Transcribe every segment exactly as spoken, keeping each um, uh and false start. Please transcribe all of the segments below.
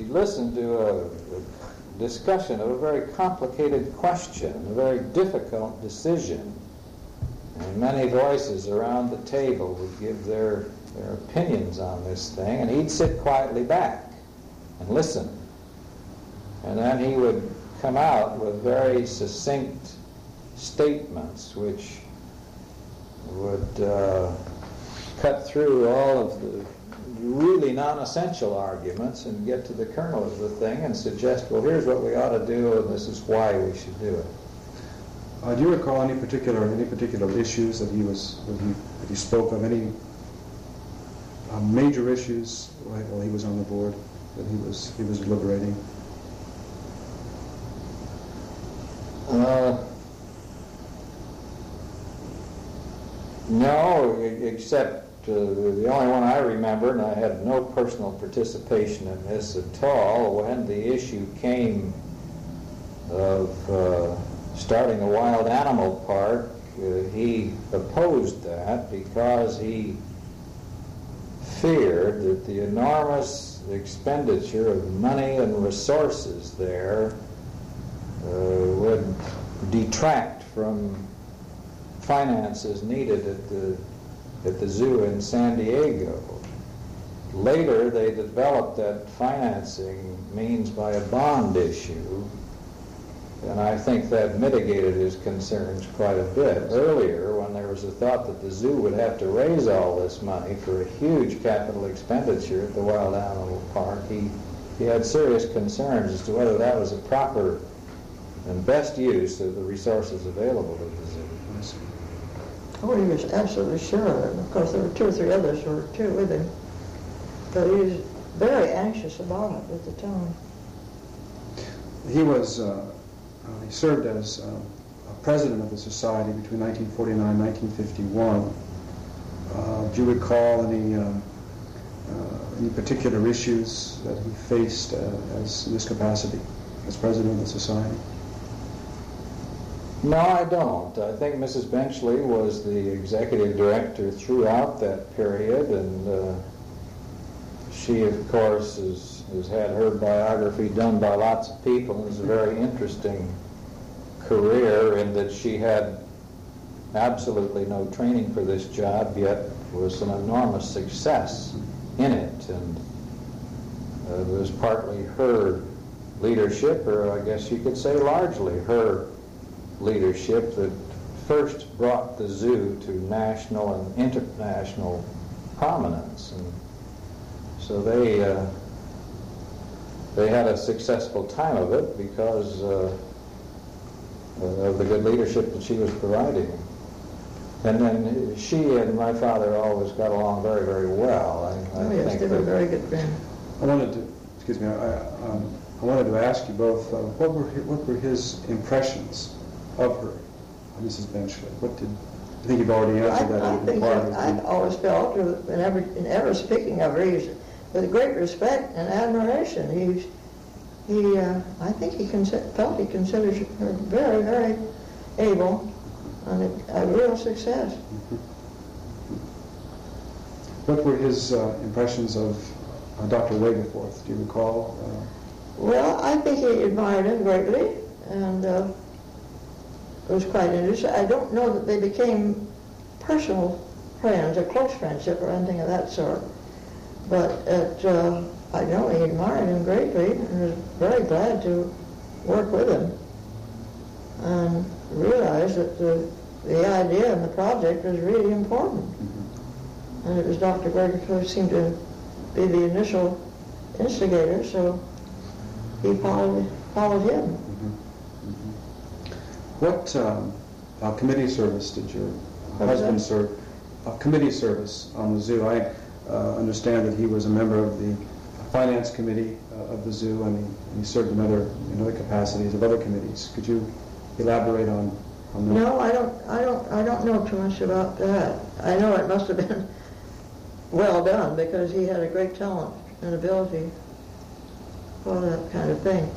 she'd listen to a, a discussion of a very complicated question, a very difficult decision. And many voices around the table would give their, their opinions on this thing, and he'd sit quietly back and listen. And then he would come out with very succinct statements which would uh, cut through all of the really non-essential arguments and get to the kernel of the thing and suggest, well, here's what we ought to do, and this is why we should do it. Uh, do you recall any particular any particular issues that he was that he, that he spoke of? Any uh, major issues while, while he was on the board that he was he was deliberating? Uh, no, except uh, the only one I remember, and I had no personal participation in this at all, when the issue came of uh, starting a wild animal park, uh, he opposed that because he feared that the enormous expenditure of money and resources there uh, would detract from finances needed at the at the zoo in San Diego. Later, they developed that financing means by a bond issue, and I think that mitigated his concerns quite a bit. Earlier, when there was a thought that the zoo would have to raise all this money for a huge capital expenditure at the Wild Animal Park, he, he had serious concerns as to whether that was a proper and best use of the resources available to the zoo. Oh, he was absolutely sure of it. Of course, there were two or three others who were too with him. But he was very anxious about it at the time. He was, uh, uh, he served as uh, a president of the society between nineteen forty-nine and nineteen fifty-one. Uh, do you recall any, uh, uh, any particular issues that he faced uh, as in this capacity as president of the society? No, I don't. I think Missus Benchley was the executive director throughout that period, and uh, she, of course, has, has had her biography done by lots of people. It was a very interesting career in that she had absolutely no training for this job, yet was an enormous success in it. And uh, it was partly her leadership, or I guess you could say largely her leadership, that first brought the zoo to national and international prominence. And so they uh, they had a successful time of it because uh, of the good leadership that she was providing. And then she and my father always got along very, very well. I, I oh yes, think they were that, very good friends. I wanted to, excuse me, I, um, I wanted to ask you both, uh, what were his, what were his impressions of her, Missus Benchley? What did, I think you've already answered that. I, I think that I've always felt, whenever, whenever speaking of her, he's with great respect and admiration. He's, he, uh, I think he consi- felt he considers her very, very able and a, a real success. Mm-hmm. What were his uh, impressions of uh, Doctor Wayforth? Do you recall? Uh, well, I think he admired him greatly, and uh, it was quite interesting. I don't know that they became personal friends, or close friendship, or anything of that sort. But it, uh, I know he admired him greatly and was very glad to work with him, and realized that the, the idea and the project was really important. Mm-hmm. And it was Doctor Gregory who seemed to be the initial instigator, so he followed, followed him. Mm-hmm. What um, uh, committee service did your husband serve? Uh, committee service on the zoo. I uh, understand that he was a member of the finance committee uh, of the zoo, and he, and he served in other in other capacities of other committees. Could you elaborate on, on that? No, I don't. I don't. I don't know too much about that. I know it must have been well done because he had a great talent and ability for that kind of thing.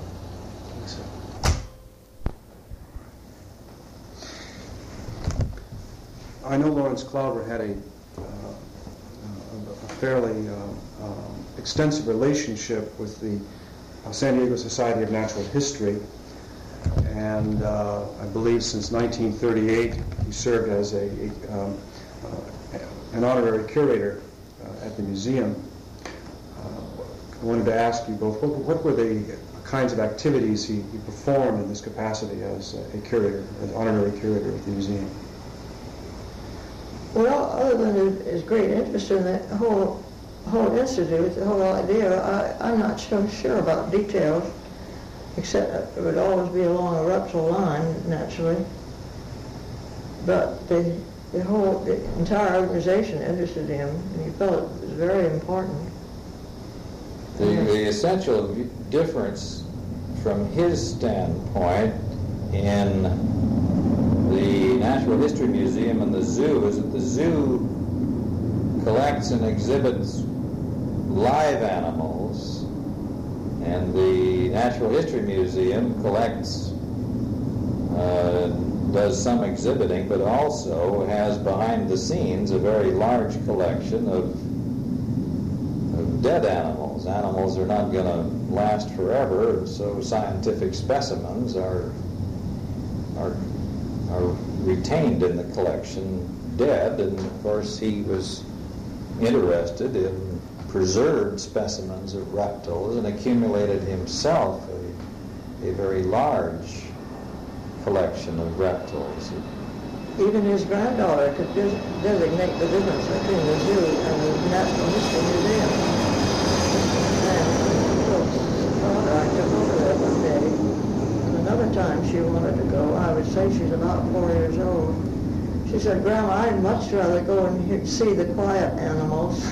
I know Lawrence Klauber had a, uh, a fairly uh, um, extensive relationship with the uh, San Diego Society of Natural History, and uh, I believe since nineteen thirty-eight he served as a, a um, uh, an honorary curator uh, at the museum. Uh, I wanted to ask you both, what, what were the kinds of activities he, he performed in this capacity as a curator, as honorary curator at the museum? Well, other than his, his great interest in the whole whole institute, the whole idea, I, I'm not so sure about details, except it would always be along a reptile line, naturally. But the, the whole, the entire organization interested him, and he felt it was very important. The, the essential difference from his standpoint in the Natural History Museum and the zoo is that the zoo collects and exhibits live animals, and the Natural History Museum collects, uh, does some exhibiting, but also has behind the scenes a very large collection of, of dead animals. Animals are not going to last forever, and so scientific specimens are, are, are retained in the collection dead, and of course he was interested in preserved specimens of reptiles and accumulated himself a, a very large collection of reptiles. Even his granddaughter could des- designate the difference between the zoo and the Natural History Museum. And so, father, I took over there one day, and another time she wanted to go. I would say she's about four years old. She said, "Grandma, I'd much rather go and he- see the quiet animals."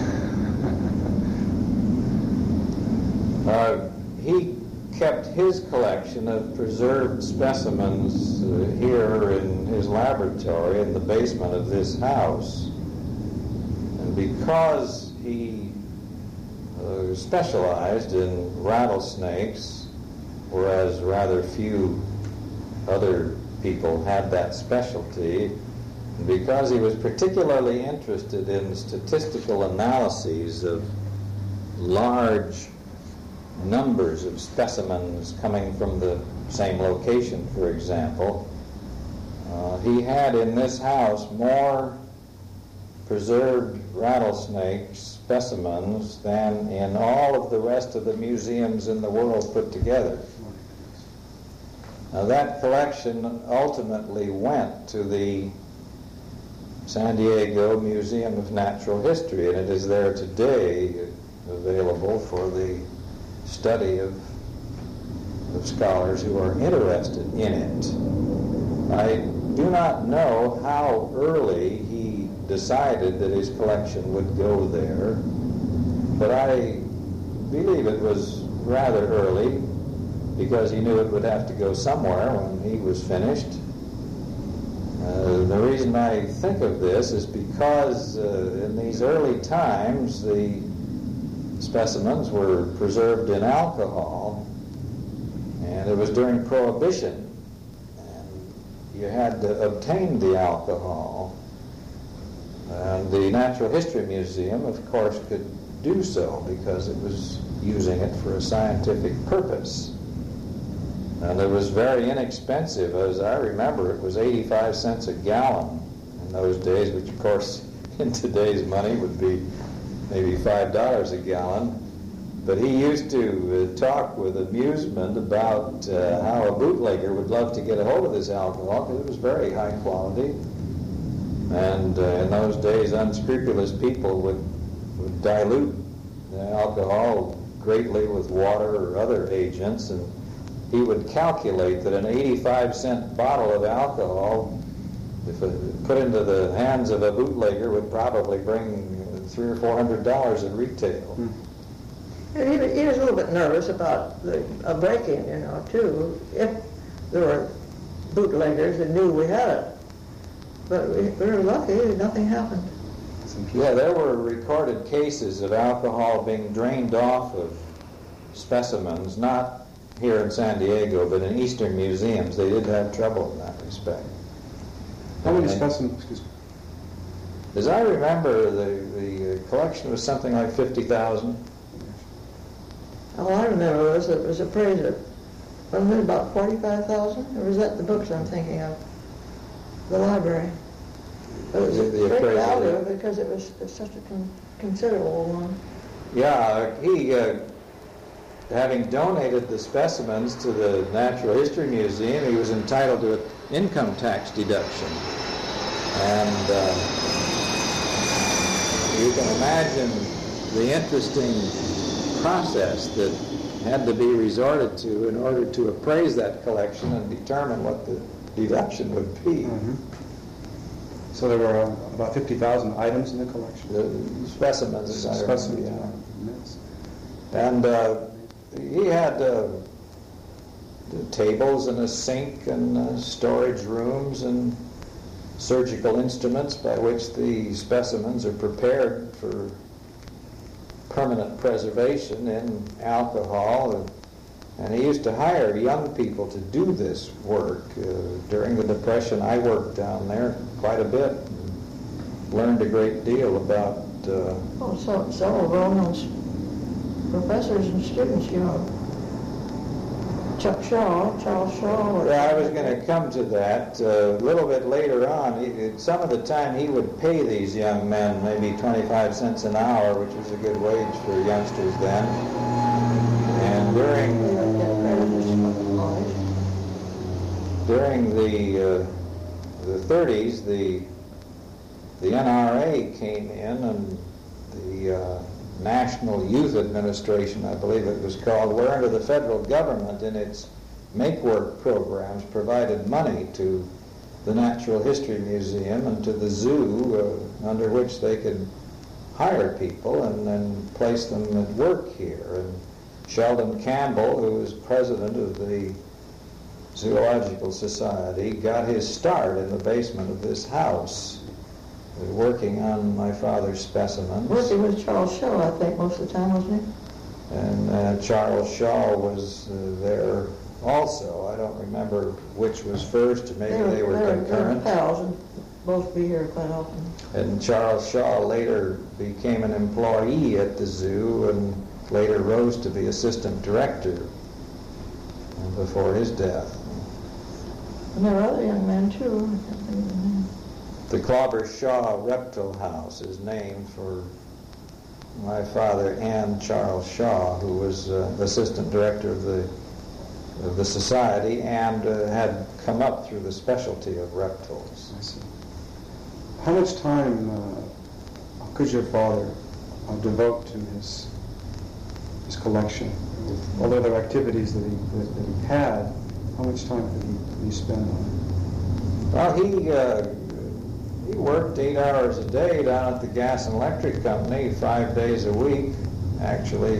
Uh, he kept his collection of preserved specimens uh, here in his laboratory in the basement of this house. And because he uh, specialized in rattlesnakes, whereas rather few other people had that specialty, and because he was particularly interested in statistical analyses of large numbers of specimens coming from the same location, for example, uh, he had in this house more preserved rattlesnake specimens than in all of the rest of the museums in the world put together. Now, that collection ultimately went to the San Diego Museum of Natural History, and it is there today, available for the study of, of scholars who are interested in it. I do not know how early he decided that his collection would go there, but I believe it was rather early, because he knew it would have to go somewhere when he was finished. Uh, the reason I think of this is because uh, in these early times the specimens were preserved in alcohol, and it was during Prohibition, and you had to obtain the alcohol. And the Natural History Museum, of course, could do so because it was using it for a scientific purpose. And it was very inexpensive. As I remember, it was eighty-five cents a gallon in those days, which, of course, in today's money would be maybe five dollars a gallon. But he used to uh, talk with amusement about uh, how a bootlegger would love to get a hold of this alcohol because it was very high quality. And uh, in those days, unscrupulous people would, would dilute the alcohol greatly with water or other agents, and he would calculate that an eighty-five cent bottle of alcohol, if it put into the hands of a bootlegger, would probably bring three or four hundred dollars at retail. Hmm. And he, was- he was a little bit nervous about the, a break-in, you know, too, if there were bootleggers that knew we had it. But we, we were lucky, nothing happened. Yeah, there were recorded cases of alcohol being drained off of specimens, not here in San Diego, but in Eastern museums. They did have trouble in that respect. How many And- specimens, excuse me, As I remember, the, the collection was something like fifty thousand. Oh, I remember was that it was appraised at, wasn't it about forty-five thousand? Or was that the books I'm thinking of? The library. But it was The- a the great appraisal, value yeah. because it was such a con- considerable one. Yeah, he, uh, having donated the specimens to the Natural History Museum, he was entitled to an income tax deduction. And uh, you can imagine the interesting process that had to be resorted to in order to appraise that collection and determine what the deduction would be. Mhm. So there were uh, about fifty thousand items in the collection. The specimens, as I remember, Specimens, yeah. yes. And uh, he had uh, the tables and a sink and uh, storage rooms and surgical instruments by which the specimens are prepared for permanent preservation in alcohol. And, and he used to hire young people to do this work. Uh, during the Depression, I worked down there quite a bit and learned a great deal about uh, Oh, so several well-known s- professors and students, you know. Chuck Shaw, Charles Shaw. or- Yeah, I was going to come to that uh, a little bit later on. He, some of the time he would pay these young men maybe twenty-five cents an hour, which was a good wage for youngsters then. And They during don't get credit for knowledge. during the uh, the thirties, the the N R A came in, and the uh, National Youth Administration, I believe it was called, where under the federal government in its make-work programs provided money to the Natural History Museum and to the zoo, uh, under which they could hire people and then place them at work here. And Sheldon Campbell, who was president of the Zoological Society, got his start in the basement of this house, working on my father's specimens. Working with Charles Shaw, I think, most of the time, wasn't he? And uh, Charles Shaw was uh, there also. I don't remember which was first, or maybe they were they were concurrent. pals and both be here quite often. And Charles Shaw later became an employee at the zoo and later rose to be assistant director before his death. And there were other young men, too. I can't think of the name. The Clobber Shaw Reptile House is named for my father and Charles Shaw, who was uh, assistant director of the of the society and uh, had come up through the specialty of reptiles. I see. How much time uh, could your father uh, devote to his his collection? With all the other activities that he that, that he had, how much time could he, could he spend on it? Well, he uh, he worked eight hours a day down at the gas and electric company, five days a week. Actually,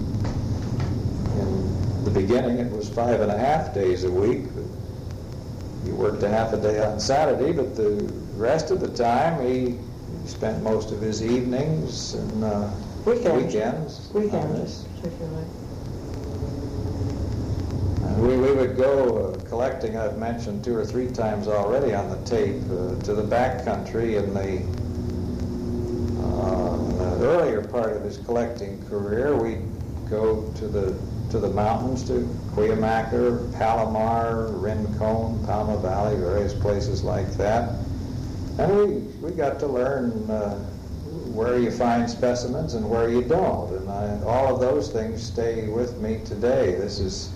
in the beginning, it was five and a half days a week. He worked a half a day on Saturday, but the rest of the time, he spent most of his evenings and uh, Weekends. weekends. Weekends, particularly. And we, we would go uh, collecting, I've mentioned two or three times already on the tape, uh, to the back country in the, uh, in the earlier part of his collecting career. We'd go to the to the mountains, to Cuyamaca, Palomar, Rincon, Palma Valley, various places like that. And we, we got to learn uh, where you find specimens and where you don't. And I, all of those things stay with me today. This is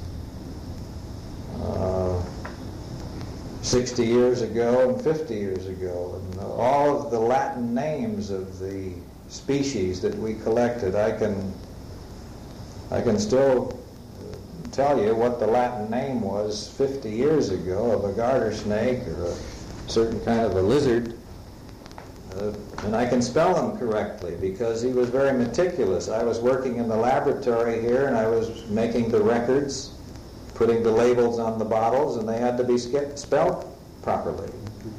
uh, sixty years ago and fifty years ago. And all of the Latin names of the species that we collected, I can, I can still tell you what the Latin name was fifty years ago of a garter snake or a certain kind of a lizard. Uh, and I can spell them correctly because he was very meticulous. I was working in the laboratory here and I was making the records, putting the labels on the bottles, and they had to be sk- spelled properly.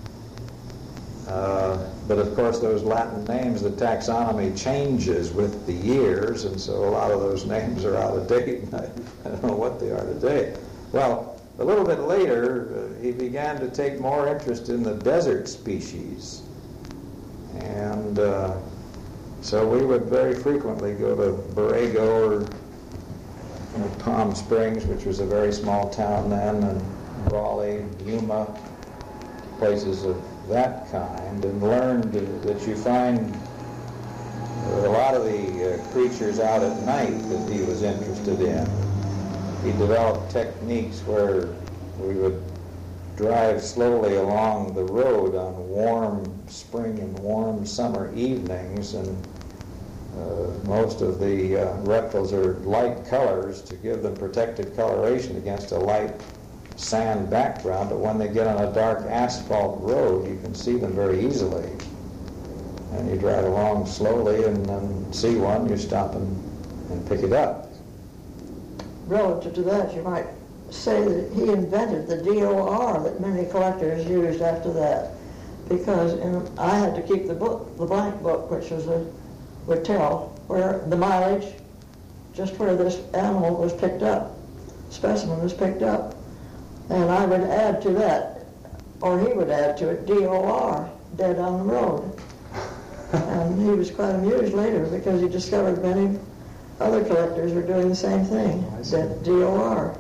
Uh, but of course those Latin names, the taxonomy changes with the years, and so a lot of those names are out of date. I, I don't know what they are today. Well, a little bit later, uh, he began to take more interest in the desert species. And uh, so we would very frequently go to Borrego or you know, Palm Springs, which was a very small town then, and Raleigh, Yuma, places of that kind, and learned that you find a lot of the uh, creatures out at night that he was interested in. He developed techniques where we would drive slowly along the road on warm spring and warm summer evenings, and uh, most of the uh, reptiles are light colors to give them protected coloration against a light sand background, but when they get on a dark asphalt road, you can see them very easily. And you drive along slowly and then see one, you stop and, and pick it up. Relative to that, you might say that he invented the D O R that many collectors used after that, because in, I had to keep the book, the blank book, which was a, would tell where the mileage, just where this animal was picked up, specimen was picked up, and I would add to that, or he would add to it, D O R, dead on the road. And he was quite amused later because he discovered many other collectors were doing the same thing, that D O R.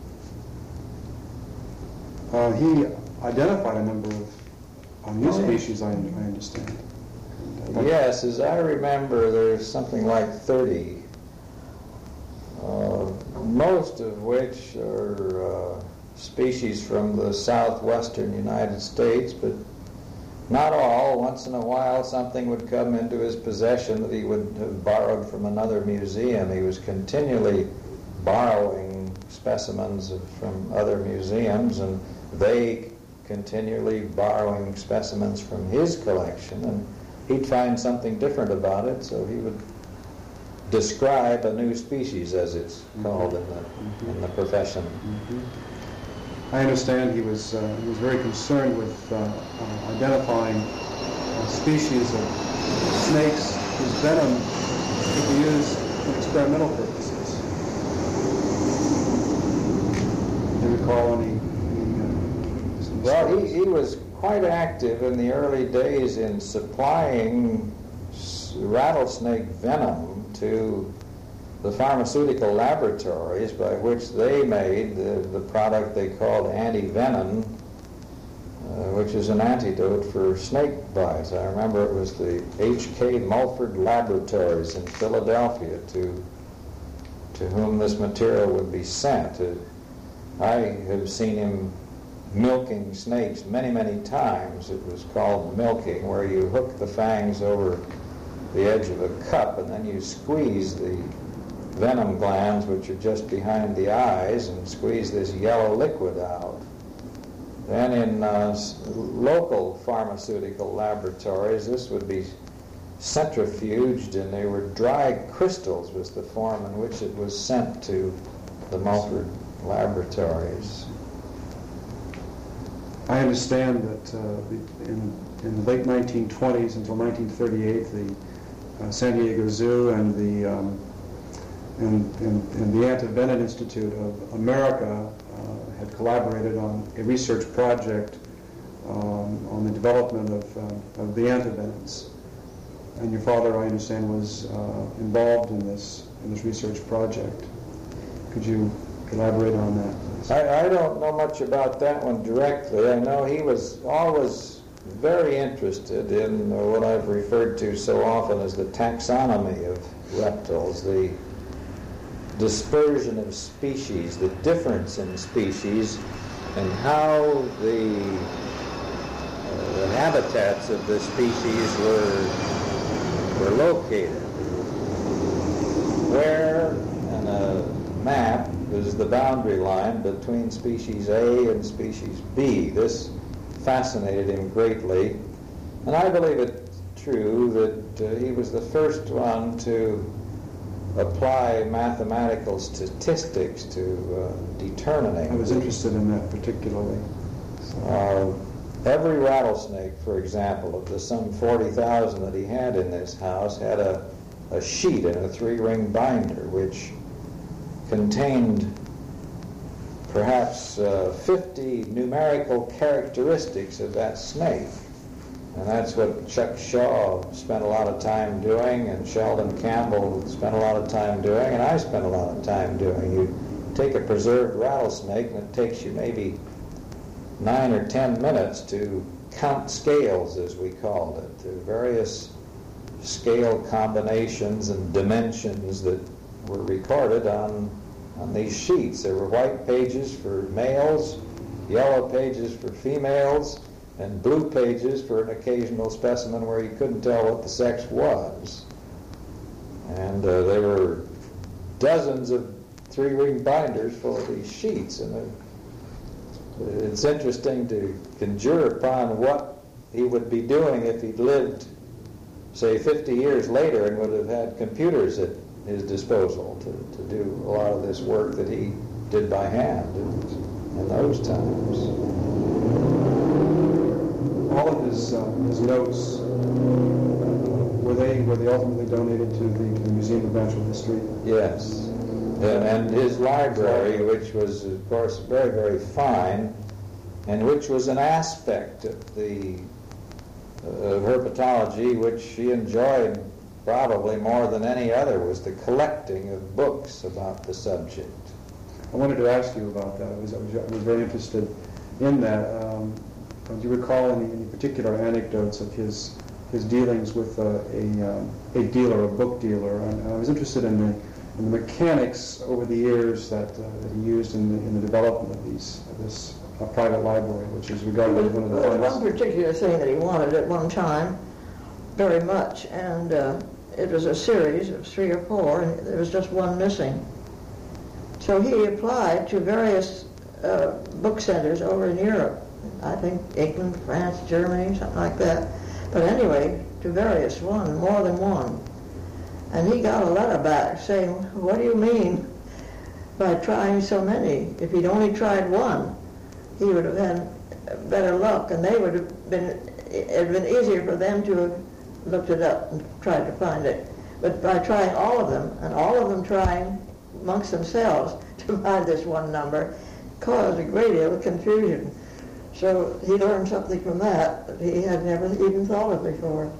Uh, he identified a number of uh, new Oh, yeah. species, I, I understand. Uh, Yes, as I remember, there's something like thirty, uh, most of which are uh, species from the southwestern United States, but not all. Once in a while, something would come into his possession that he would have borrowed from another museum. He was continually borrowing specimens of, from other museums, and they continually borrowing specimens from his collection, and he'd find something different about it, so he would describe a new species, as it's called in the, Mm-hmm. in the profession. Mhm. I understand he was uh, he was very concerned with uh, uh, identifying uh, species of snakes whose venom could be used for experimental purposes. Do you recall any? any uh, Well, he, stories? he was quite active in the early days in supplying s- rattlesnake venom to the pharmaceutical laboratories, by which they made the, the product they called anti-venom, uh, which is an antidote for snake bites. I remember it was the H K Mulford Laboratories in Philadelphia to, to whom this material would be sent. Uh, I have seen him milking snakes many, many times. It was called milking, where you hook the fangs over the edge of a cup and then you squeeze the venom glands, which are just behind the eyes, and squeeze this yellow liquid out. Then in uh, s- local pharmaceutical laboratories, this would be centrifuged, and they were dry crystals was the form in which it was sent to the Mulford laboratories. I understand that uh, the, in, in the late nineteen twenties until nineteen thirty-eight, the uh, San Diego Zoo and the um, and, and, and the Antivenin Institute of America uh, had collaborated on a research project um, on the development of, uh, of the antivenins. And your father, I understand, was uh, involved in this in this research project. Could you elaborate on that, please? I, I don't know much about that one directly. I know he was always very interested in uh, what I've referred to so often as the taxonomy of reptiles, the dispersion of species, the difference in species, and how the, uh, the habitats of the species were, were located. Where in a map is the boundary line between species A and species B. This fascinated him greatly, and I believe it's true that uh, he was the first one to apply mathematical statistics to uh, determining. I was interested in that particularly. Uh, every rattlesnake, for example, of the some forty thousand that he had in this house, had a, a sheet in a three-ring binder which contained perhaps uh, fifty numerical characteristics of that snake. And that's what Chuck Shaw spent a lot of time doing, and Sheldon Campbell spent a lot of time doing, and I spent a lot of time doing. You take a preserved rattlesnake and it takes you maybe nine or ten minutes to count scales, as we called it, the various scale combinations and dimensions that were recorded on, on these sheets. There were white pages for males, yellow pages for females, and blue pages for an occasional specimen where you couldn't tell what the sex was. And uh, there were dozens of three-ring binders full of these sheets. And uh, it's interesting to conjure upon what he would be doing if he'd lived, say, fifty years later and would have had computers at his disposal to, to do a lot of this work that he did by hand in, in those times. All of his uh, his notes, were they were they ultimately donated to the, to the Museum of Natural History? Yes. And, and his library, which was, of course, very, very fine, and which was an aspect of the uh, of herpetology which he enjoyed probably more than any other, was the collecting of books about the subject. I wanted to ask you about that. I was, I was, I was very interested in that. Um, do you recall any, any particular anecdotes of his his dealings with uh, a um, a dealer, a book dealer? And I was interested in the in the mechanics over the years that, uh, that he used in the in the development of these of this uh, private library, which is regarded as one of the There was finest. one particular thing that he wanted at one time very much, and uh, it was a series of three or four, and there was just one missing. So he applied to various uh, book centers over in Europe. I think England, France, Germany, something like that. But anyway, to various, one, more than one. And he got a letter back saying, what do you mean by trying so many? If he'd only tried one, he would have had better luck, and they would have been, it had been easier for them to have looked it up and tried to find it. But by trying all of them, and all of them trying amongst themselves to find this one number, caused a great deal of confusion. So he learned something from that that he had never even thought of before.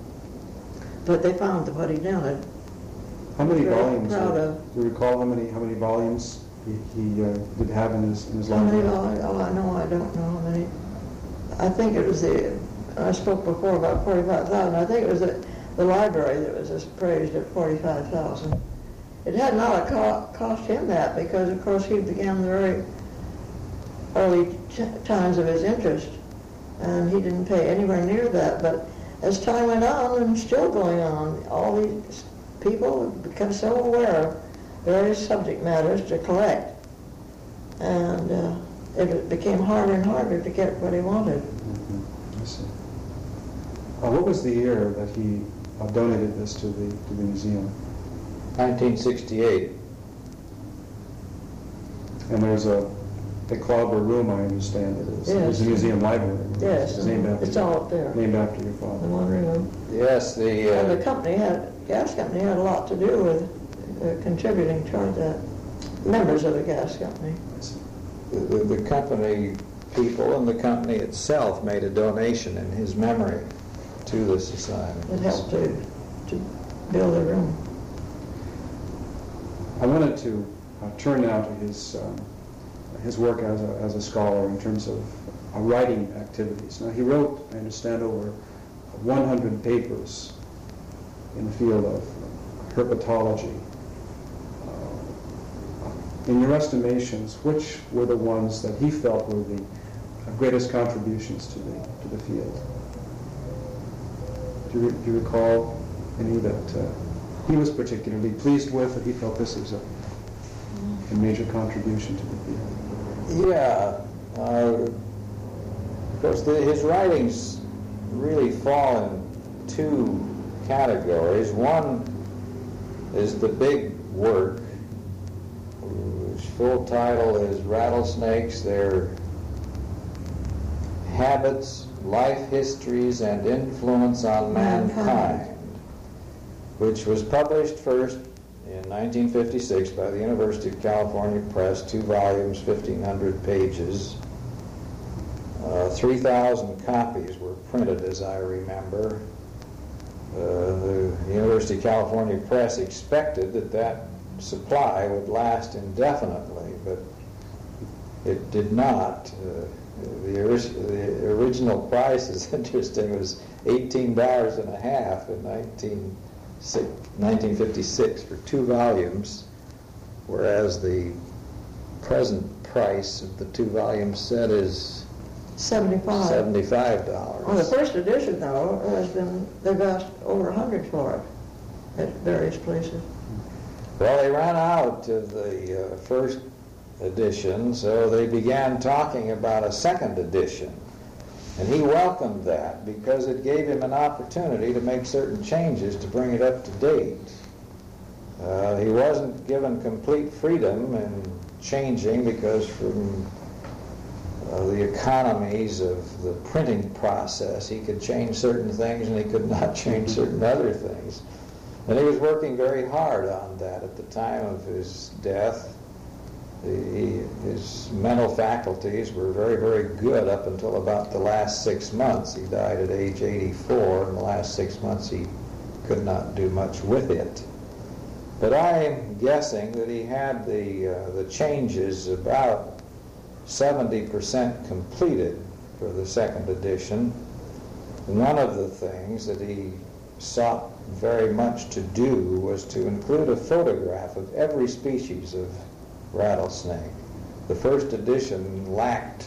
But they found what he'd done it. How many Very volumes? proud Do of. you recall how many how many volumes he, he uh, did have in his in his How many library? volumes? Oh, I know, I don't know how many. I think it was the, I spoke before about forty-five thousand. I think it was the, the library that was appraised at forty-five thousand. It had not co- cost him that because, of course, he began the very early t- times of his interest, and he didn't pay anywhere near that. But as time went on, and still going on, all these people have become so aware of various subject matters to collect, and uh, it became harder and harder to get what he wanted. Mm-hmm. I see. Uh, what was the year that he uh, donated this to the to the museum? nineteen sixty-eight. And there's a a club or room, I understand it is. Yes. It's a museum library. Yes, It's named after it's all up there. named after your The father. one room. Yes, the, uh, And the company had, gas company had a lot to do with uh, contributing toward that. Members of the gas company. I see. the, the company people and the company itself made a donation in his memory to the society. It helped to, to build the room. I wanted to uh, turn now to his um, his work as a, as a scholar in terms of uh, writing activities. Now, he wrote, I understand, over one hundred papers in the field of herpetology. Uh, in your estimations, which were the ones that he felt were the uh, greatest contributions to the to the field? Do you, do you recall any that uh, he was particularly pleased with, that he felt this was a, a major contribution to the field? Yeah. Uh, of course, the, his writings really fall in two categories. One is the big work, whose full title is Rattlesnakes, Their Habits, Life Histories, and Influence on Mankind, which was published first in nineteen fifty-six by the University of California Press, two volumes, fifteen hundred pages. Uh, three thousand copies were printed, as I remember. Uh, the University of California Press expected that that supply would last indefinitely. but it did not. Uh, the, ori- the original price is interesting. It was eighteen dollars and a half in nineteen fifty-six for two volumes, whereas the present price of the two volume set is seventy-five. seventy-five dollars. Well, the first edition, though, has been, they've asked over a hundred for it at various places. Well, they ran out of the uh, first edition, so they began talking about a second edition. And he welcomed that because it gave him an opportunity to make certain changes to bring it up to date. Uh, he wasn't given complete freedom in changing because from uh, the economies of the printing process, he could change certain things and he could not change certain other things. And he was working very hard on that at the time of his death. The, his mental faculties were very, very good up until about the last six months. He died at age eighty-four. In the last six months, he could not do much with it. But I'm guessing that he had the uh, the changes about seventy percent completed for the second edition. And one of the things that he sought very much to do was to include a photograph of every species of rattlesnake. The first edition lacked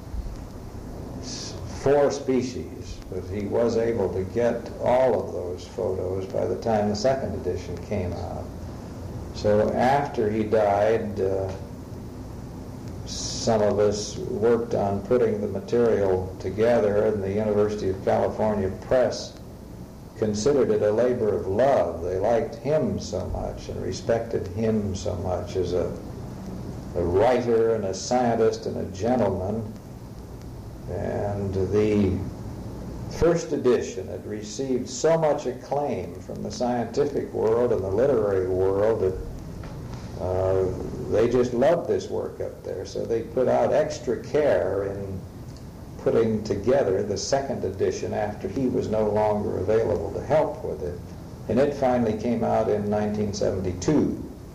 four species, but he was able to get all of those photos by the time the second edition came out. So after he died, uh, some of us worked on putting the material together, and the University of California Press considered it a labor of love. They liked him so much and respected him so much as a, a writer and a scientist and a gentleman. And the first edition had received so much acclaim from the scientific world and the literary world that uh, they just loved this work up there. So they put out extra care in putting together the second edition after he was no longer available to help with it. And it finally came out in nineteen seventy-two.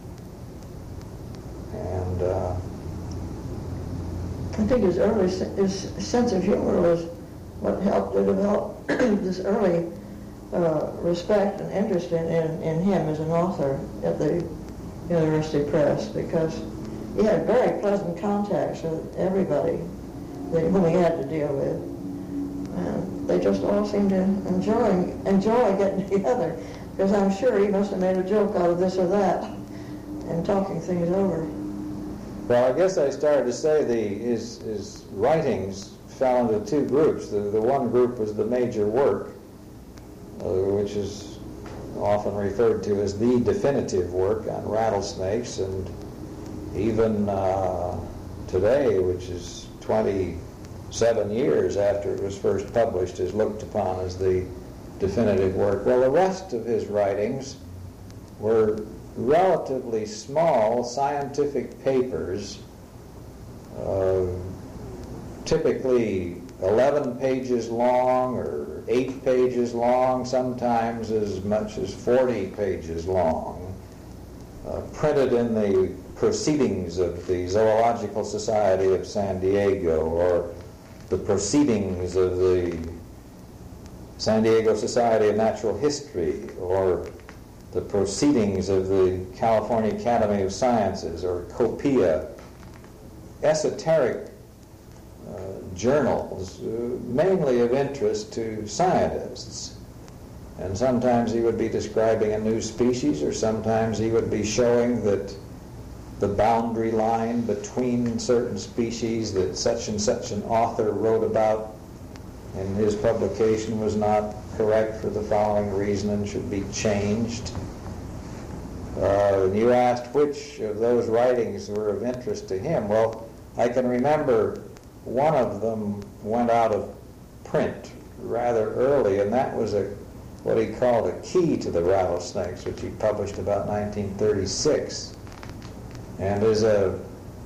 And uh, I think his early se- his sense of humor was what helped to develop this early uh, respect and interest in, in, in him as an author at the University Press, because he had very pleasant contacts with everybody that, whom he had to deal with. And they just all seemed to enjoy, enjoy getting together, because I'm sure he must have made a joke out of this or that and talking things over. Well, I guess I started to say the his, his writings fell into two groups. The, the one group was the major work, uh, which is often referred to as the definitive work on rattlesnakes, and even uh, today, which is twenty-seven years after it was first published, is looked upon as the definitive work. Well, the rest of his writings were relatively small scientific papers, uh, typically eleven pages long or eight pages long, sometimes as much as forty pages long, uh, printed in the Proceedings of the Zoological Society of San Diego, or the Proceedings of the San Diego Society of Natural History, or the Proceedings of the California Academy of Sciences, or COPIA, esoteric uh, journals, uh, mainly of interest to scientists. And sometimes he would be describing a new species, or sometimes he would be showing that the boundary line between certain species that such and such an author wrote about in his publication was not correct for the following reason and should be changed. Uh, you asked which of those writings were of interest to him. Well, I can remember one of them went out of print rather early, and that was a what he called a key to the rattlesnakes, which he published about nineteen thirty-six. And is a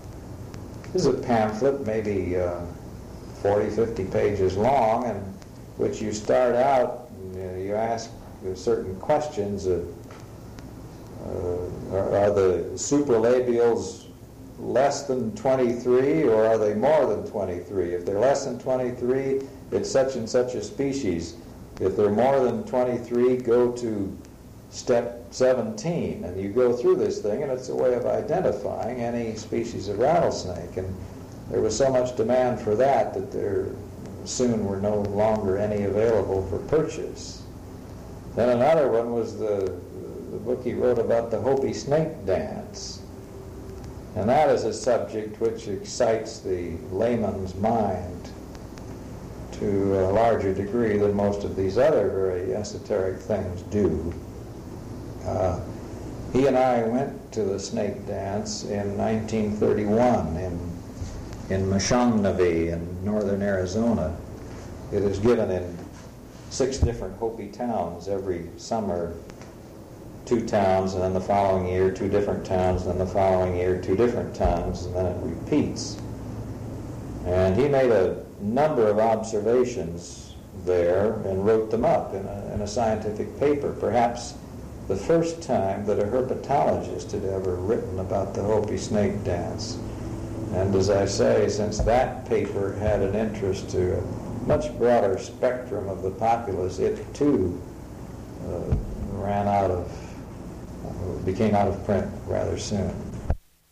is a pamphlet, maybe uh, forty, fifty pages long, and which you start out, you know, you ask certain questions of, uh, are, are the supralabials less than twenty-three or are they more than twenty-three? If they're less than twenty-three, it's such and such a species. If they're more than twenty-three, go to step seventeen, and you go through this thing, and it's a way of identifying any species of rattlesnake. And there was so much demand for that that there soon were no longer any available for purchase. Then another one was the, the book he wrote about the Hopi snake dance. And that is a subject which excites the layman's mind to a larger degree than most of these other very esoteric things do. Uh, he and I went to the snake dance in nineteen thirty-one in, in Mashongnavi in northern Arizona. It is given in six different Hopi towns every summer. Two towns, and then the following year two different towns, and then the following year two different towns, and then it repeats. And he made a number of observations there and wrote them up in a, in a scientific paper, perhaps the first time that a herpetologist had ever written about the Hopi snake dance. And as I say, since that paper had an interest to a much broader spectrum of the populace, it too uh, ran out of became out of print rather soon.